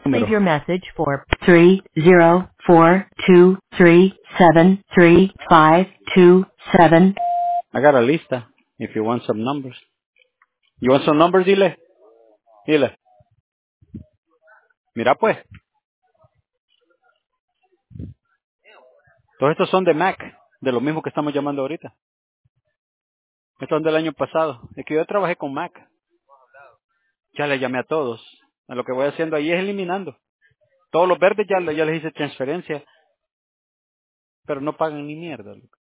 Leave número. your message for 304-237-3527. I got a lista. If you want some numbers. You want some numbers, dile. Dile. Mira pues. Todos estos son de Mac. De lo mismo que estamos llamando ahorita. Estos son del año pasado. Es que yo trabajé con Mac. Ya le llamé a todos. A lo que voy haciendo ahí es eliminando. Todos los verdes ya les hice transferencia. Pero no pagan ni mierda.